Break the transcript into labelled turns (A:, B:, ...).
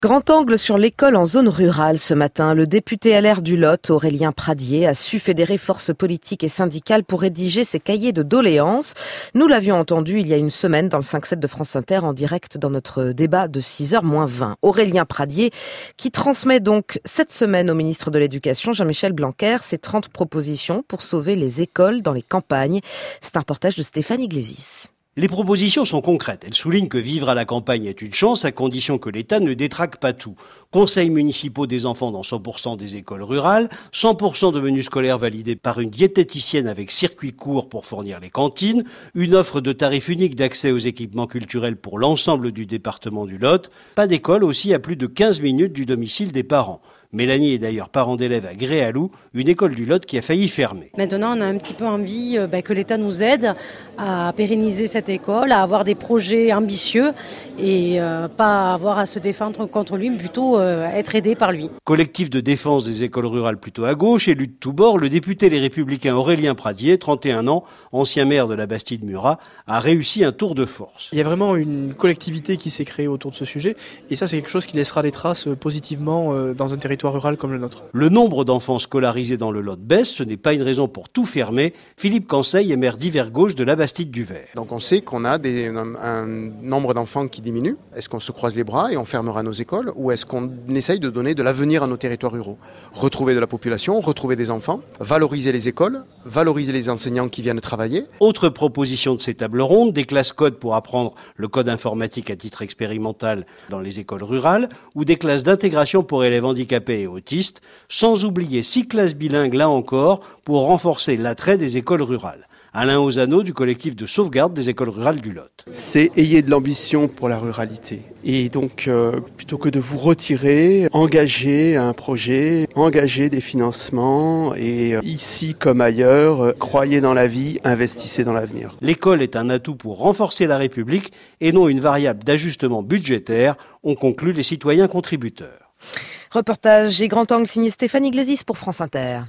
A: Grand angle sur l'école en zone rurale ce matin. Le député LR du Lot, Aurélien Pradié, a su fédérer forces politiques et syndicales pour rédiger ses cahiers de doléances. Nous l'avions entendu il y a une semaine dans le 5-7 de France Inter en direct dans notre débat de 6h-20. Aurélien Pradié qui transmet donc cette semaine au ministre de l'Éducation, Jean-Michel Blanquer, ses 30 propositions pour sauver les écoles dans les campagnes. C'est un reportage de Stéphane Iglesias.
B: Les propositions sont concrètes. Elles soulignent que vivre à la campagne est une chance à condition que l'État ne détraque pas tout. Conseils municipaux des enfants dans 100% des écoles rurales, 100% de menus scolaires validés par une diététicienne avec circuit court pour fournir les cantines, une offre de tarif unique d'accès aux équipements culturels pour l'ensemble du département du Lot, pas d'école aussi à plus de 15 minutes du domicile des parents. Mélanie est d'ailleurs parent d'élèves à Gréalou, une école du Lot qui a failli fermer.
C: Maintenant, on a un petit peu envie que l'État nous aide à pérenniser cette école, à avoir des projets ambitieux et pas avoir à se défendre contre lui, mais plutôt être aidé par lui.
B: Collectif de défense des écoles rurales plutôt à gauche, élu de tous bords, le député Les Républicains Aurélien Pradié, 31 ans, ancien maire de la Bastide-Murat, a réussi un tour de force.
D: Il y a vraiment une collectivité qui s'est créée autour de ce sujet et ça c'est quelque chose qui laissera des traces positivement dans un territoire rural comme le nôtre.
B: Le nombre d'enfants scolarisés dans le Lot baisse, ce n'est pas une raison pour tout fermer. Philippe Canseil est maire d'Hiver Gauche de la Bastide-du-Vert.
E: Donc on sait qu'on a un nombre d'enfants qui diminue. Est-ce qu'on se croise les bras et on fermera nos écoles ou est-ce qu'on essaye de donner de l'avenir à nos territoires ruraux? Retrouver de la population, retrouver des enfants, valoriser les écoles, valoriser les enseignants qui viennent travailler.
B: Autre proposition de ces tables rondes, des classes code pour apprendre le code informatique à titre expérimental dans les écoles rurales ou des classes d'intégration pour élèves handicapés et autistes, sans oublier 6 classes bilingues là encore pour renforcer l'attrait des écoles rurales. Alain Ozano du collectif de sauvegarde des écoles rurales du Lot.
F: C'est ayez de l'ambition pour la ruralité. Et donc, plutôt que de vous retirer, engagez un projet, engagez des financements et ici comme ailleurs, croyez dans la vie, investissez dans l'avenir.
B: L'école est un atout pour renforcer la République et non une variable d'ajustement budgétaire, ont conclu les citoyens contributeurs.
A: Reportage et grand angle signé Stéphane Iglesias pour France Inter.